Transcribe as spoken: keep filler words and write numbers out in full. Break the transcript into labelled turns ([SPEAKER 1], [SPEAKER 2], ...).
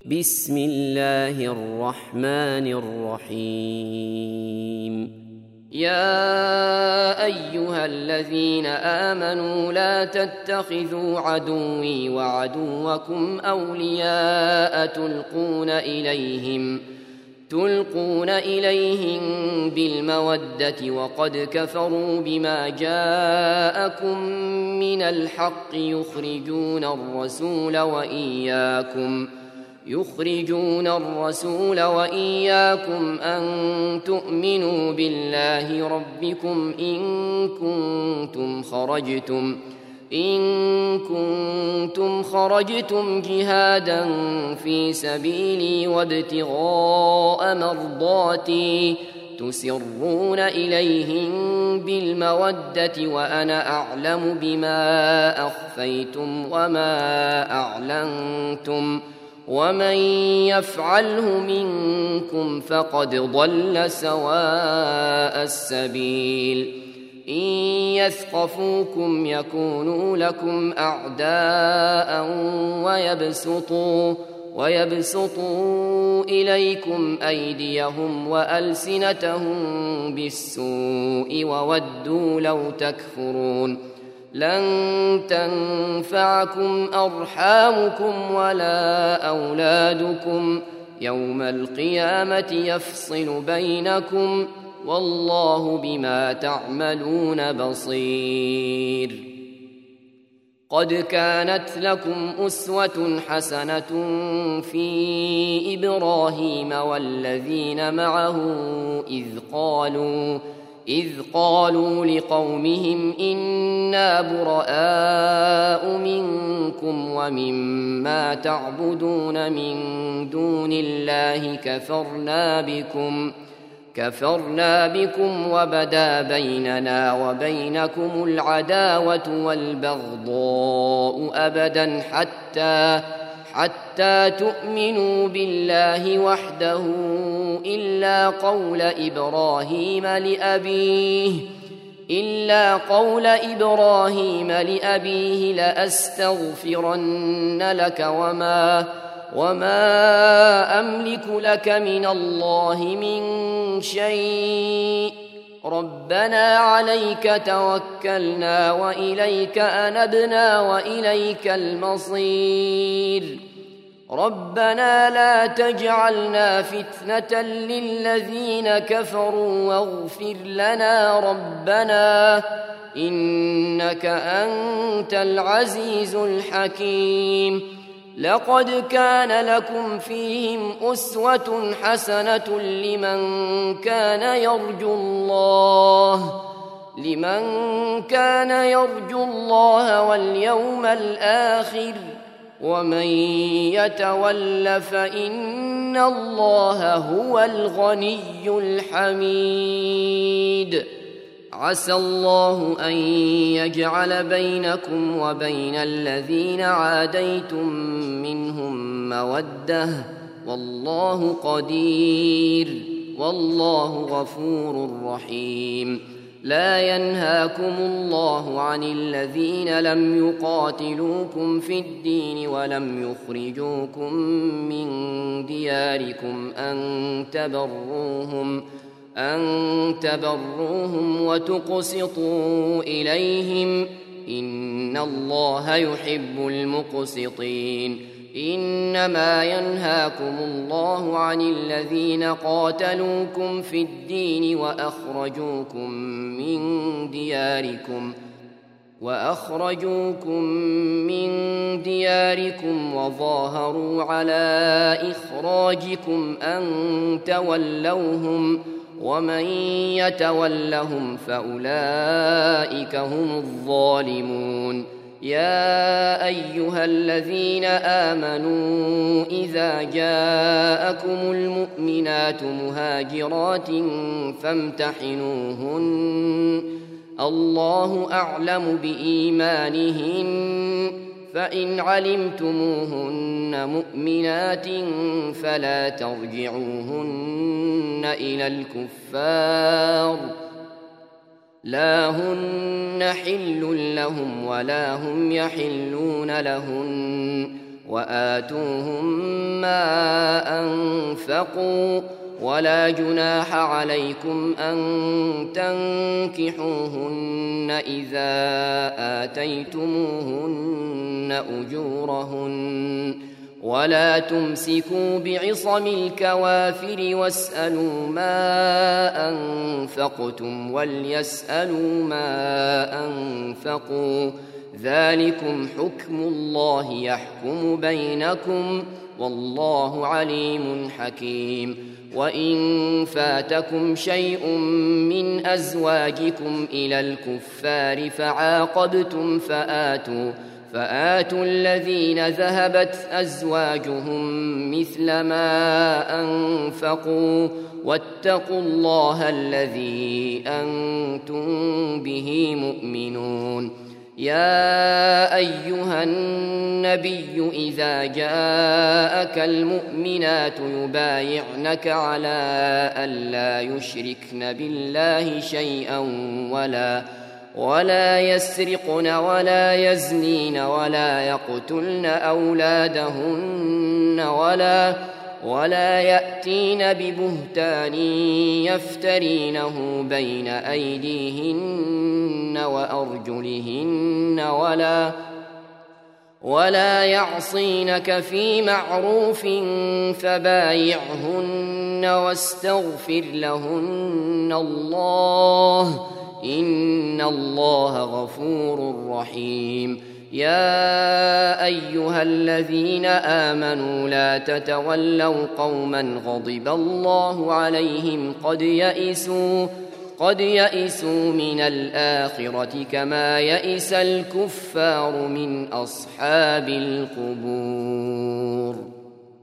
[SPEAKER 1] بسم الله الرحمن الرحيم. يا أيها الذين آمنوا لا تتخذوا عدوي وعدوكم أولياء تلقون إليهم تلقون إليهم بالمودة وقد كفروا بما جاءكم من الحق يخرجون الرسول وإياكم يخرجون الرسول وإياكم أن تؤمنوا بالله ربكم إن كنتم خرجتم إن كنتم خرجتم جهادا في سبيلي وابتغاء مرضاتي تسرون إليهم بالمودة وأنا أعلم بما أخفيتم وما أعلنتم ومن يفعله منكم فقد ضل سواء السبيل. إن يثقفوكم يكونوا لكم أعداء ويبسطوا, ويبسطوا إليكم أيديهم وألسنتهم بالسوء وودوا لو تكفرون. لن تنفعكم أرحامكم ولا أولادكم يوم القيامة يفصل بينكم والله بما تعملون بصير. قد كانت لكم أسوة حسنة في إبراهيم والذين معه إذ قالوا إذ قالوا لقومهم إنا براء منكم ومما تعبدون من دون الله كفرنا بكم كفرنا بكم وبدا بيننا وبينكم العداوة والبغضاء أبدا حتى حتى تؤمنوا بالله وحده إلا قول إبراهيم لأبيه إلا قول إبراهيم لأبيه لأستغفرن لك وما وما أملك لك من الله من شيء ربنا عليك توكلنا وإليك أنبنا وإليك المصير. ربنا لا تجعلنا فتنة للذين كفروا واغفر لنا ربنا إنك أنت العزيز الحكيم. لقد كان لكم فيهم أسوة حسنة لمن كان يرجو الله لمن كان يرجو الله واليوم الآخر ومن يتول فإن الله هو الغني الحميد. عسى الله أن يجعل بينكم وبين الذين عاديتم منهم مودة والله قدير والله غفور رحيم. لا ينهاكم الله عن الذين لم يقاتلوكم في الدين ولم يخرجوكم من دياركم أن تبروهم أن تبروهم وتقسطوا إليهم إن الله يحب المقسطين. إنما ينهاكم الله عن الذين قاتلوكم في الدين وأخرجوكم من دياركم وأخرجوكم من دياركم وظاهروا على إخراجكم أن تولوهم ومن يتولهم فأولئك هم الظالمون. يا أيها الذين آمنوا إذا جاءكم المؤمنات مهاجرات فامتحنوهن الله أعلم بإيمانهن فإن علمتموهن مؤمنات فلا ترجعوهن إلى الكفار لا هن حل لهم ولا هم يحلون لهن وآتوهم ما أنفقوا ولا جناح عليكم أن تنكحوهن إذا آتيتموهن أجورهن ولا تمسكوا بعصم الكوافر واسألوا ما أنفقتم وليسألوا ما أنفقوا ذلكم حكم الله يحكم بينكم والله عليم حكيم وإن فاتكم شيء من أزواجكم إلى الكفار فعاقبتم فآتوا فآتوا الذين ذهبت أزواجهم مثل ما أنفقوا واتقوا الله الذي أنتم به مؤمنون. يا أيها النبي إذا جاءك المؤمنات يبايعنك على ألا يشركن بالله شيئا ولا ولا يسرقن ولا يزنين ولا يقتلن أولادهن ولا ولا يأتين ببهتان يفترينه بين أيديهن وأرجلهن ولا ولا يعصينك في معروف فبايعهن واستغفر لهن الله إن الله غفور رحيم. يا أيها الذين آمنوا لا تتولوا قوما غضب الله عليهم قد يئسوا قد يئسوا من الآخرة كما يئس الكفار من أصحاب القبور.